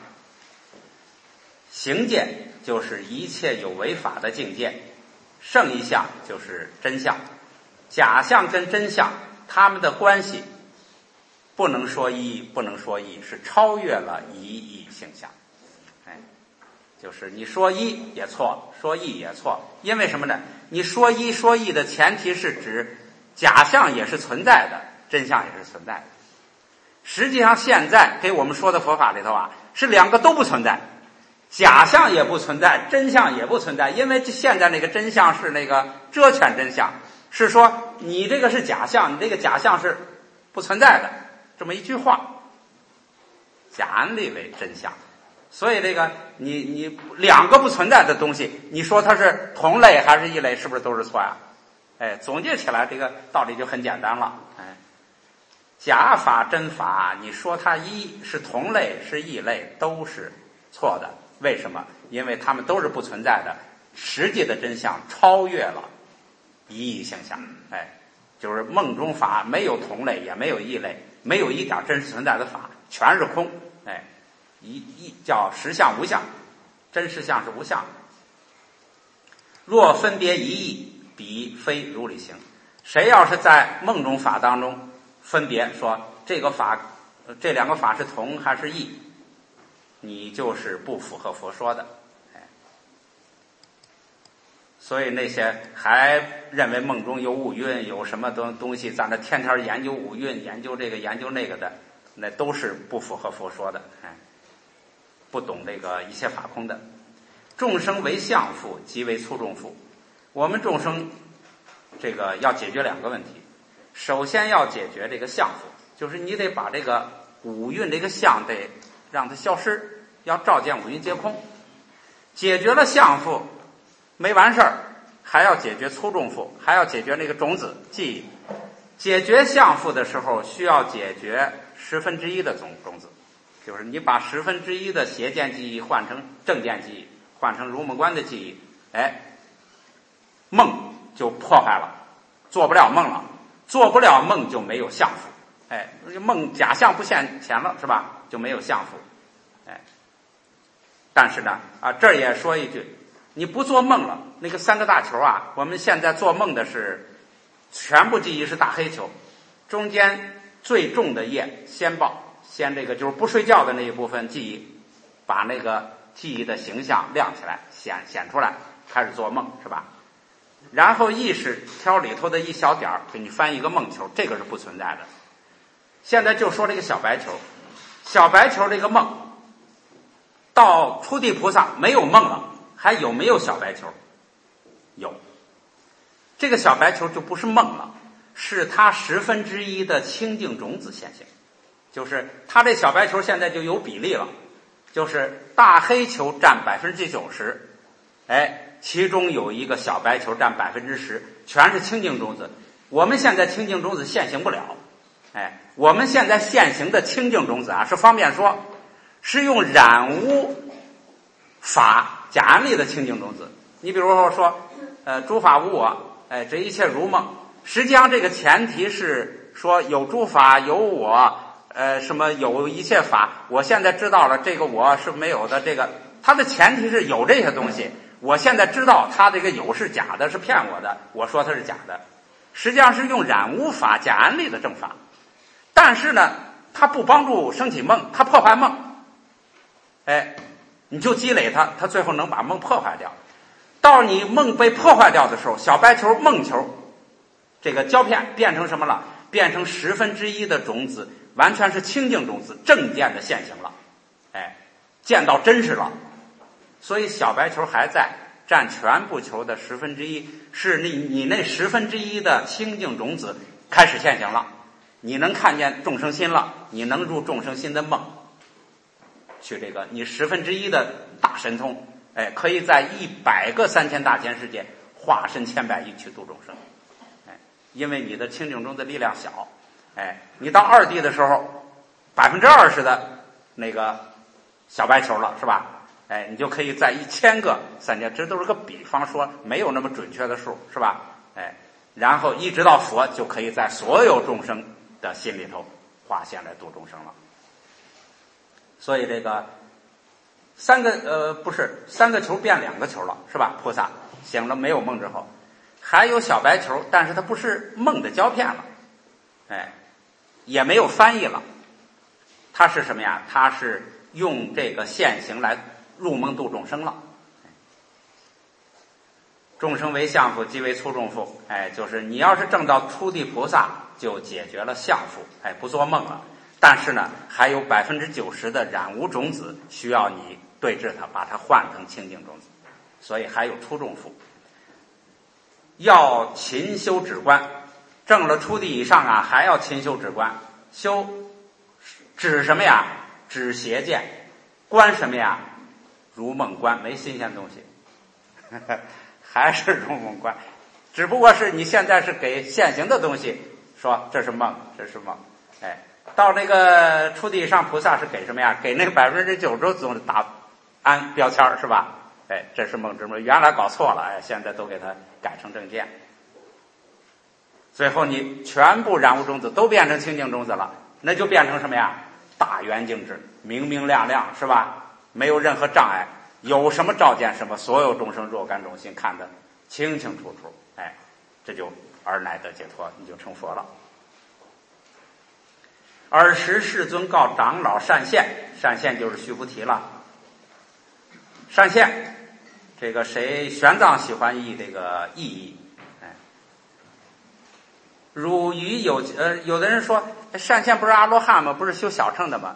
行戒就是一切有为法的境界，胜一相就是真相。假相跟真相它们的关系不能说一，不能说异，是超越了一义性相。哎，就是你说一也错，说异也错。因为什么呢？你说一说异的前提是指假相也是存在的，真相也是存在的。实际上现在给我们说的佛法里头啊，是两个都不存在，假相也不存在，真相也不存在。因为现在那个真相是那个遮权真相，是说你这个是假相，你这个假相是不存在的，这么一句话，假安立为真相。所以这个你两个不存在的东西，你说它是同类还是异类，是不是都是错呀？哎，总结起来这个道理就很简单了。哎，假法真法，你说它一是同类是异类都是错的。为什么？因为它们都是不存在的，实际的真相超越了一义性相。哎，就是梦中法没有同类也没有异类，没有一点真实存在的法，全是空。哎，一叫实相无相，真实相是无相。若分别一义，彼非如理行。谁要是在梦中法当中分别说这个法这两个法是同还是异，你就是不符合佛说的。所以那些还认为梦中有五蕴，有什么东西在那天天研究五蕴，研究这个研究那个的，那都是不符合佛说的。不懂这个一切法空的。众生为相缚，即为粗重缚。我们众生这个要解决两个问题，首先要解决这个相缚，就是你得把这个五蕴这个相得让它消失，要照见五蕴皆空。解决了相缚没完事儿，还要解决粗重缚，还要解决那个种子记忆。解决相缚的时候需要解决1/10的种子，就是你把1/10的邪见记忆换成正见记忆，换成如梦观的记忆，哎，梦就破坏了，做不了梦了，做不了梦就没有相缚。哎，梦假象不现前了，是吧？就没有相缚。哎，但是呢，这儿也说一句，你不做梦了，那个3个大球啊，我们现在做梦的是全部记忆是大黑球，中间最重的业先报，先这个就是不睡觉的那一部分记忆，把那个记忆的形象亮起来，显出来，开始做梦，是吧？然后意识挑里头的一小点给你翻一个梦球，这个是不存在的。现在就说这个小白球，小白球这个梦，到初地菩萨没有梦了，还有没有小白球？有。这个小白球就不是梦了，是它1/10的清净种子现象，就是它这小白球现在就有比例了，就是大黑球占90%，哎，其中有一个小白球占10%，全是清净种子。我们现在清净种子现行不了， 我们现在现行的清净种子啊，是方便说，是用染污法假安立的清净种子。你比如说，诸法无我，这一切如梦。实际上这个前提是说有诸法有我，什么有一切法。我现在知道了这个我是没有的，这个它的前提是有这些东西。我现在知道它这个有是假的，是骗我的，我说它是假的。实际上是用染污法假安立的正法。但是呢，它不帮助升起梦，它破坏梦。你就积累它最后能把梦破坏掉。到你梦被破坏掉的时候，小白球梦球这个胶片变成什么了？变成1/10的种子，完全是清净种子，正见的现行了。见到真实了。所以小白球还在，占全部球的1/10，是你那1/10的清净种子开始现行了。你能看见众生心了，你能入众生心的梦，去这个你1/10的大神通，可以在100个3000大千世界化身千百亿去度众生。因为你的清净中的力量小，你到2地的时候，20%的那个小白球了，是吧？你就可以在1000个3000，这都是个比方说，没有那么准确的数，是吧？然后一直到佛，就可以在所有众生的心里头化现来度众生了。所以这个3个球变2个球了，是吧？菩萨醒了没有梦之后，还有小白球，但是它不是梦的胶片了，也没有翻译了。它是什么呀？它是用这个现行来入梦度众生了。众生为相父，即为粗重父。就是你要是证到初地菩萨，就解决了相父，不做梦了。但是呢，还有90%的染污种子需要你对治它，把它换成清净种子，所以还有粗重父。要勤修止观，证了初地以上啊，还要勤修止观。修止什么呀？止邪见。观什么呀？如梦观，没新鲜东西，还是如梦观，只不过是你现在是给现行的东西说这是梦，这是梦。到那个初地以上菩萨是给什么呀？给那个90%总打安标签，是吧？这是梦之梦，原来搞错了，现在都给它改成正见。最后你全部染污种子都变成清净种子了，那就变成什么呀？大圆净智，明明亮亮，是吧？没有任何障碍，有什么照见什么，所有众生若干种性看得清清楚楚。这就而乃得解脱，你就成佛了。尔时世尊告长老善现，善现就是须菩提了。善现，这个谁玄奘喜欢译这个意义。汝于有的人说善现不是阿罗汉吗？不是修小乘的吗？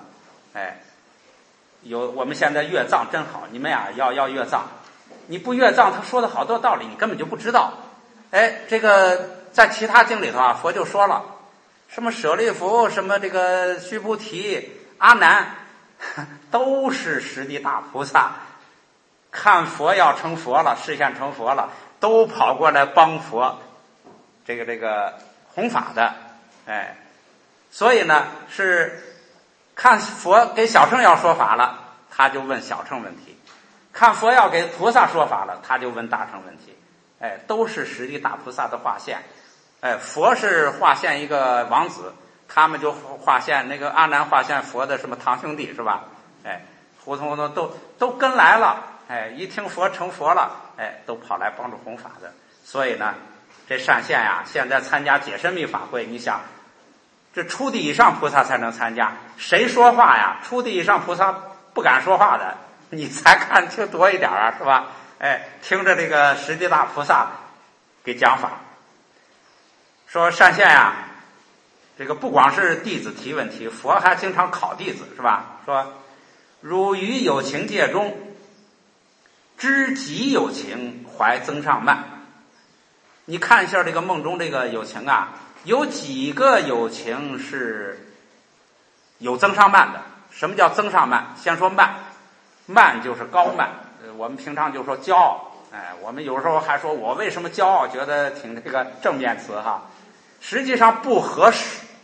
我们现在阅藏真好，你们呀要阅藏，你不阅藏，他说的好多道理你根本就不知道。这个在其他经里头啊，佛就说了，什么舍利弗，什么这个须菩提、阿难，都是十地大菩萨，看佛要成佛了，示现成佛了，都跑过来帮佛，这个弘法的。所以呢，是看佛给小乘要说法了，他就问小乘问题；看佛要给菩萨说法了，他就问大乘问题。都是十地大菩萨的化现。佛是化现一个王子，他们就化现那个阿难化现佛的什么堂兄弟，是吧？胡同都跟来了。一听佛成佛了，都跑来帮助弘法的。所以呢，这善现呀，现在参加解深密法会，你想，这初地以上菩萨才能参加，谁说话呀？初地以上菩萨不敢说话的，你才看清多一点啊，是吧？听着这个十地大菩萨给讲法，说善现呀，这个不光是弟子提问题，佛还经常考弟子，是吧？说汝于有情界中，知己有情，怀增上慢。你看一下这个梦中这个有情啊，有几个有情是有增上慢的？什么叫增上慢？先说慢，慢就是高慢。我们平常就说骄傲，我们有时候还说我为什么骄傲，觉得挺这个正面词哈。实际上不合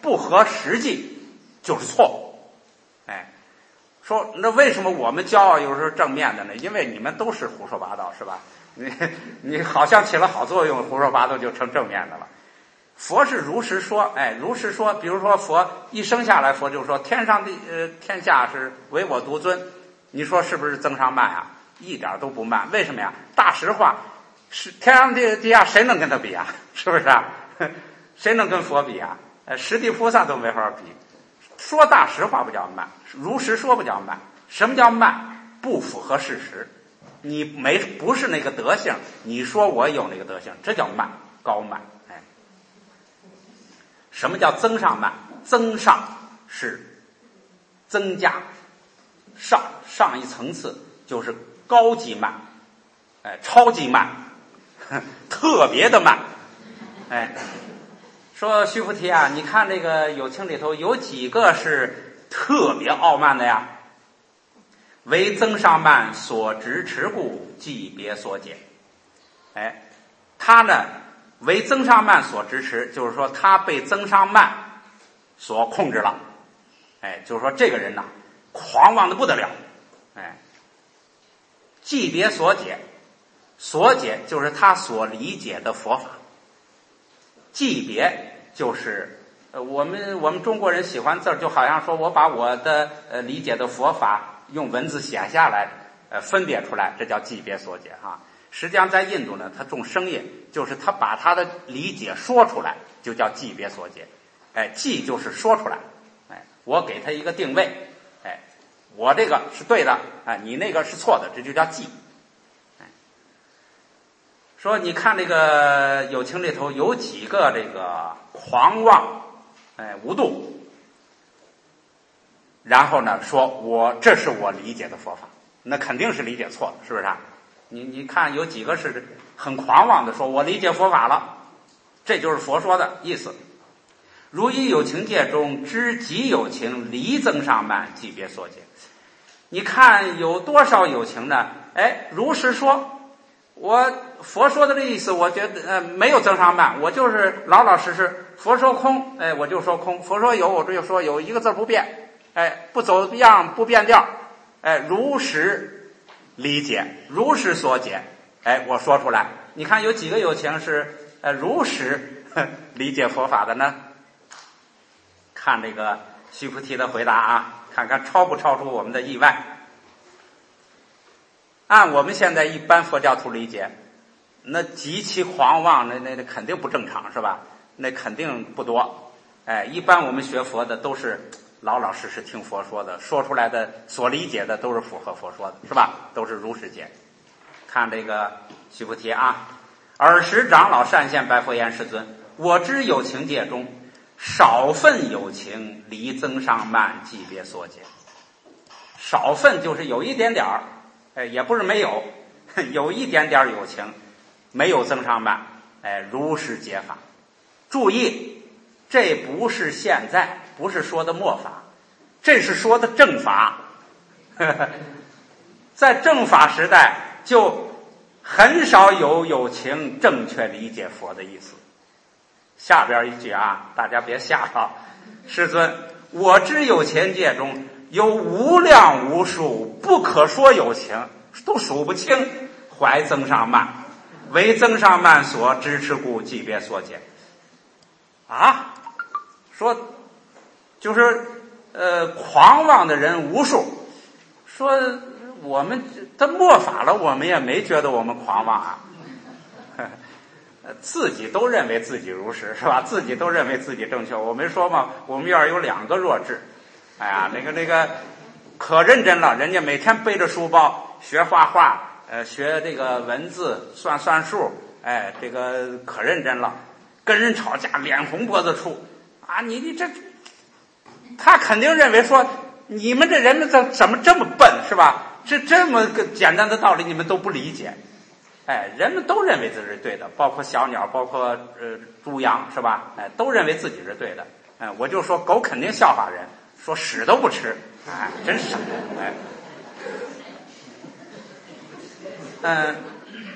不合实际就是错误。说那为什么我们骄傲又是正面的呢？因为你们都是胡说八道，是吧？你好像起了好作用，胡说八道就成正面的了。佛是如实说，如实说。比如说佛一生下来，佛就说天上的天下是唯我独尊，你说是不是增上慢啊？一点都不慢。为什么呀？大实话，是天上地下谁能跟他比啊？是不是啊？谁能跟佛比啊？十地菩萨都没法比。说大实话不叫慢，如实说不叫慢。什么叫慢？不符合事实，你不是那个德性，你说我有那个德性，这叫慢，高慢。什么叫增上慢？增上是增加，上一层次就是高级慢，超级慢，特别的慢。说须菩提啊，你看这个有情里头有几个是特别傲慢的呀？为增上慢所执持故，即别所解。他呢为增上慢所执持，就是说他被增上慢所控制了。就是说这个人呐，狂妄的不得了。即别所解，所解就是他所理解的佛法。即别就是我们中国人喜欢字儿，就好像说我把我的理解的佛法用文字写下来，分别出来，这叫即别所解哈。实际上在印度呢，他重声音，就是他把他的理解说出来，就叫即别所解。即就是说出来，我给他一个定位，我这个是对的，你那个是错的，这就叫即。说你看这个有情里头有几个这个狂妄，无度，然后呢说这是我理解的佛法，那肯定是理解错了，是不是啊？你看有几个是很狂妄的说我理解佛法了，这就是佛说的意思。如于有情界中知己有情，离增上慢，即别所解。你看有多少有情呢？如实说，我佛说的这意思，我觉得没有增上慢，我就是老老实实。佛说空，我就说空；佛说有，我就说有，一个字不变，不走样，不变调，如实理解，如实所解，我说出来。你看有几个有情是如实理解佛法的呢？看这个须菩提的回答啊，看看超不超出我们的意外。按我们现在一般佛教徒理解，那极其狂妄，那肯定不正常，是吧？那肯定不多。一般我们学佛的都是老老实实听佛说的，说出来的所理解的都是符合佛说的，是吧？都是如实解。看这个须菩提啊，尔时长老善现白佛言：世尊，我知有情界中少分有情，离增上慢，即别所解。少分就是有一点点也不是没有，有一点点有情，没有增上慢，如实解法。注意，这不是现在，不是说的末法，这是说的正法。在正法时代，就很少有情正确理解佛的意思。下边一句啊，大家别吓着。世尊，我知有情界中有无量无数不可说有情，都数不清，怀增上慢，为增上慢所支持故，即别所解。啊，说就是狂妄的人无数，说我们他末法了，我们也没觉得我们狂妄啊。自己都认为自己如实，是吧？自己都认为自己正确。我没说嘛，我们院有2个弱智，那个可认真了，人家每天背着书包学画画，学这个文字算数，这个可认真了。跟人吵架脸红脖子粗啊！你这，他肯定认为说你们这人们怎么这么笨，是吧？这么个简单的道理你们都不理解。人们都认为自己是对的，包括小鸟，包括猪羊，是吧？都认为自己是对的。我就说狗肯定笑话人，说屎都不吃，真傻。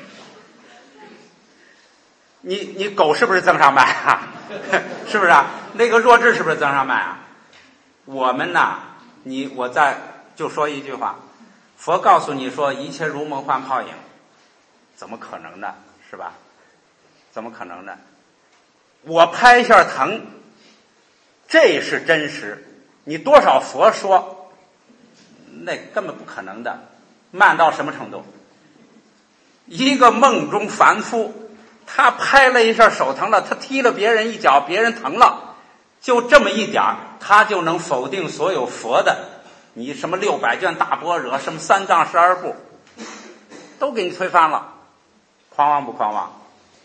你狗是不是增上慢啊？是不是啊？ 那个弱智是不是增上慢啊？我们呐，我再就说一句话，佛告诉你说一切如梦幻泡影，怎么可能呢？是吧？怎么可能呢？我拍一下疼，这是真实。你多少佛说，那根本不可能的。慢到什么程度？一个梦中凡夫，他拍了一下手疼了，他踢了别人一脚，别人疼了，就这么一点他就能否定所有佛的，你什么600卷大般若，什么3藏12部，都给你推翻了。狂妄不狂妄？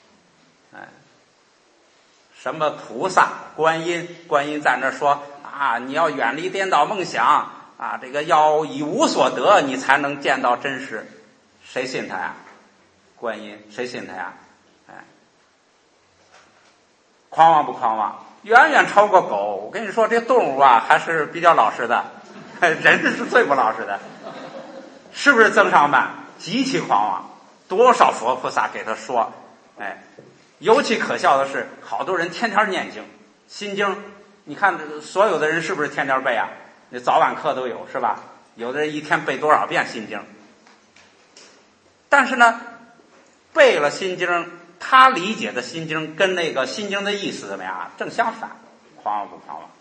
什么菩萨、观音在那说啊，你要远离颠倒梦想啊，这个要一无所得，你才能见到真实。谁信他呀？观音谁信他呀？狂妄不狂妄？远远超过狗。我跟你说，这动物啊还是比较老实的，人是最不老实的。是不是增上慢？极其狂妄，多少佛菩萨给他说，尤其可笑的是，好多人天天念经，心经，你看所有的人是不是天天背啊？那早晚课都有是吧？有的人一天背多少遍心经？但是呢，背了心经，他理解的心经跟那个心经的意思怎么样？正相反，狂妄不狂妄？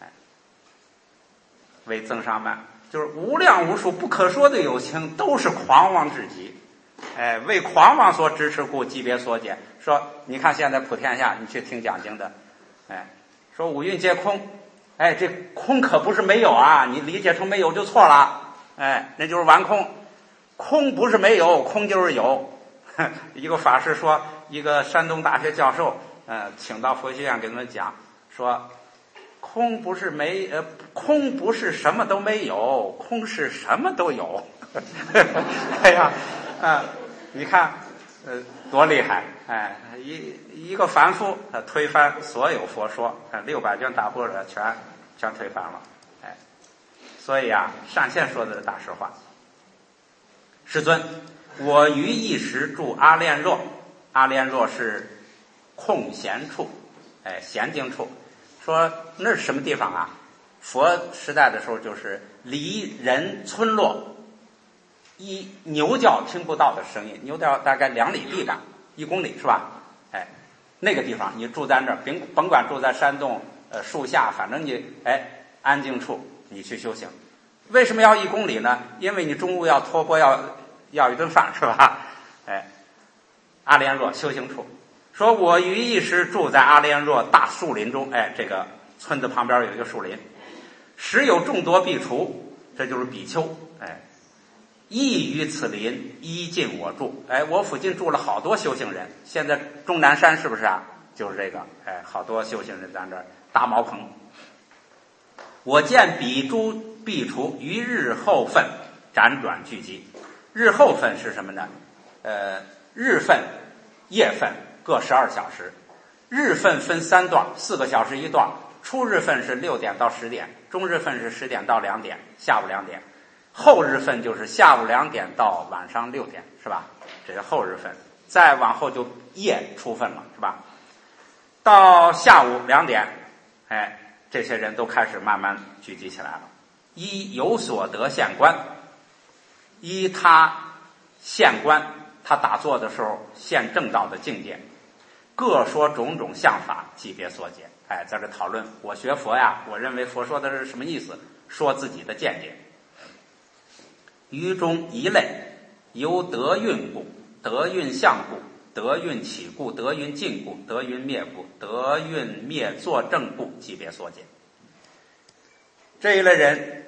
为增上慢，就是无量无数不可说的有情，都是狂妄至极。为狂妄所支持故，即别所解。说你看现在普天下，你去听讲经的，说五蕴皆空，这空可不是没有啊，你理解成没有就错了，那就是完空。空不是没有，空就是有。一个法师说，一个山东大学教授，请到佛学院给他们讲，说空不是空不是什么都没有，空是什么都有。哎呀，你看，多厉害！一个凡夫，推翻所有佛说，600卷大般若全推翻了。所以啊，上线说的是大实话。世尊，我于一时住阿练若，阿练若是空闲处，闲静处。说那是什么地方啊？佛时代的时候，就是离人村落牛叫听不到的声音，牛叫大概2里地吧，1公里是吧？那个地方你住在那儿，甭管住在山洞树下，反正你安静处你去修行。为什么要1公里呢？因为你中午要托钵要一顿饭是吧？阿练若修行处，说我于一时住在阿练若大树林中，这个村子旁边有一个树林，时有众多苾芻，这就是比丘，亦于此林，依近我住。我附近住了好多修行人，现在终南山是不是啊？就是这个，好多修行人在这儿搭茅棚。我见彼诸苾芻于日后分辗转聚集。日后分是什么呢？日分、夜分各12小时。日分分3段，4个小时一段。初日分是6点到10点，中日分是10点到2点，下午2点。后日分就是下午2点到晚上6点，是吧？这是后日分。再往后就夜初分了，是吧？到下午2点，这些人都开始慢慢聚集起来了。依有所得现观，依他现观，他打坐的时候现正道的境界，各说种种相法，即别所解。在这讨论我学佛呀，我认为佛说的是什么意思，说自己的见解。于中一类，由得运故，得运相故，得运起故，得运尽故，得运灭故，得运灭作正故，即别所解。这一类人，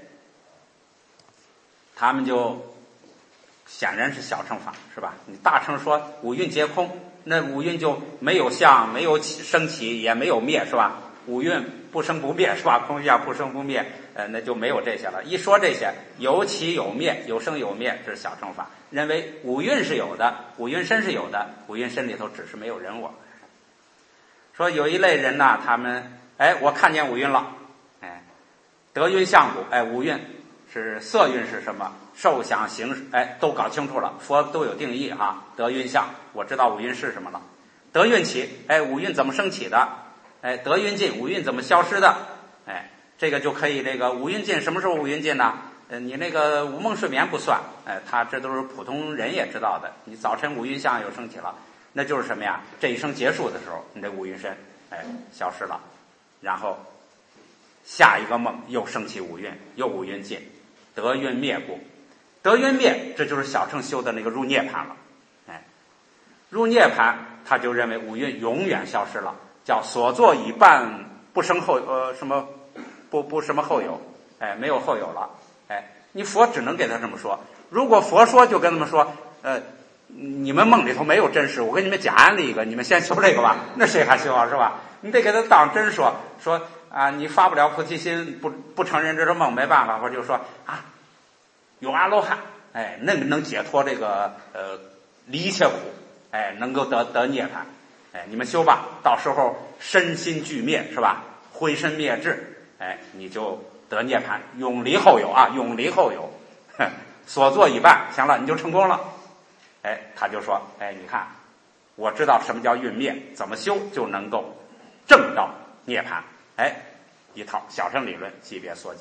他们就显然是小乘法，是吧？你大乘说五蕴皆空，那五蕴就没有相，没有升起，也没有灭，是吧？五蕴不生不灭，是吧？空相不生不灭，那就没有这些了。一说这些，有起有灭，有生有灭，这是小乘法，认为五蕴是有的，五蕴身是有的，五蕴身里头只是没有人我。说有一类人呢，他们我看见五蕴了，得运相故，五蕴是色蕴是什么？受想行识，都搞清楚了，佛都有定义哈。得运相，我知道五蕴是什么了。得运起，五蕴怎么升起的？ 得运尽，五蕴怎么消失的？这个就可以这个五蕴尽，什么时候五蕴尽呢？你那个无梦睡眠不算，他这都是普通人也知道的。你早晨五蕴相又升起了，那就是什么呀？这一生结束的时候，你这五蕴身消失了，然后下一个梦又升起五蕴，又五蕴尽，得运灭故。得运灭，这就是小乘修的那个入涅盘了。入涅盘，他就认为五蕴永远消失了，叫所作已办，不生后什么不什么后有，没有后有了。你佛只能给他这么说。如果佛说，就跟他们说，你们梦里头没有真实，我给你们假安利一个，你们先修这个吧。那谁还修啊，是吧？你得给他当真说啊，你发不了菩提心，不承认这是梦，没办法，或者就说啊，有阿罗汉，那个能解脱这个离一切苦，能够得涅槃，你们修吧，到时候身心俱灭，是吧？灰身灭智，你就得涅槃，永离后有啊，永离后有，所作已办，行了，你就成功了。他就说，你看，我知道什么叫运灭，怎么修就能够证到涅槃。一套小乘理论级别所解。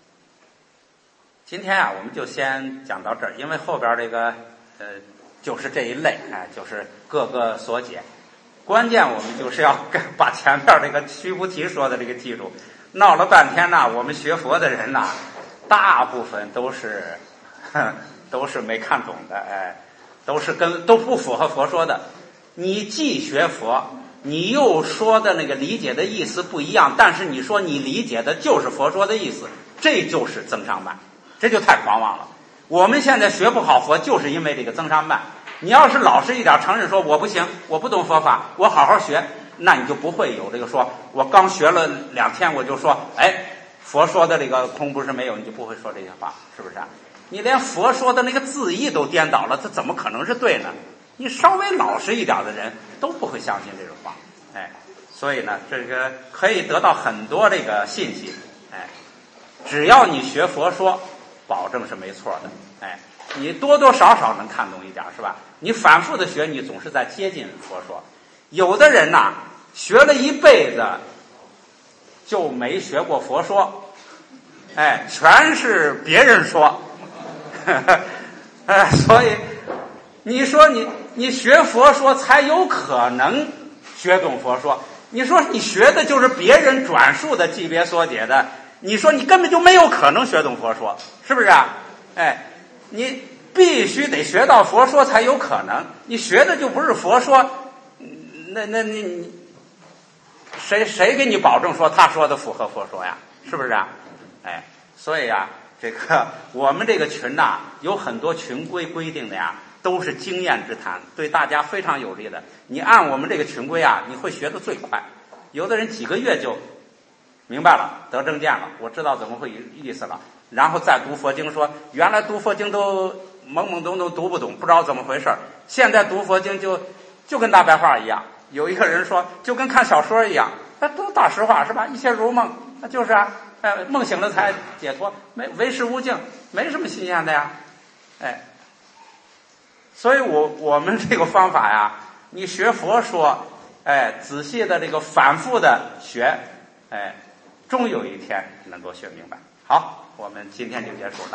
今天啊，我们就先讲到这儿，因为后边这个就是这一类，就是各个所解。关键我们就是要把前面这个须菩提说的这个记住。闹了半天呢，我们学佛的人呢，大部分都是没看懂的，都不符合佛说的。你既学佛，你又说的那个理解的意思不一样，但是你说你理解的就是佛说的意思，这就是增上慢，这就太狂妄了。我们现在学不好佛，就是因为这个增上慢。你要是老实一点，承认说我不行，我不懂佛法，我好好学，那你就不会有这个说我刚学了2天我就说佛说的这个空不是没有，你就不会说这些话，是不是啊？你连佛说的那个字义都颠倒了，这怎么可能是对呢？你稍微老实一点的人都不会相信这种话。所以呢，这个可以得到很多这个信息。只要你学佛说，保证是没错的。你多多少少能看懂一点，是吧？你反复的学，你总是在接近佛说。有的人呐，学了一辈子就没学过佛说，全是别人说。所以你说你学佛说才有可能学懂佛说。你说你学的就是别人转述的级别所解的，你说你根本就没有可能学懂佛说，是不是啊？你必须得学到佛说才有可能。你学的就不是佛说，那你谁给你保证说他说的符合佛说呀？是不是啊？所以啊，这个我们这个群呐，有很多群规规定的呀，都是经验之谈，对大家非常有利的。你按我们这个群规啊，你会学得最快。有的人几个月就明白了，得正见了，我知道怎么会意思了。然后再读佛经，说原来读佛经都懵懵懂懂读不懂，不知道怎么回事，现在读佛经就跟大白话一样。有一个人说就跟看小说一样，那都大实话，是吧？一切如梦，那就是啊，梦醒了才解脱，为时无境，没什么新鲜的呀。所以我们这个方法呀，你学佛说，仔细的这个反复的学，终有一天能够学明白。好，我们今天就结束了。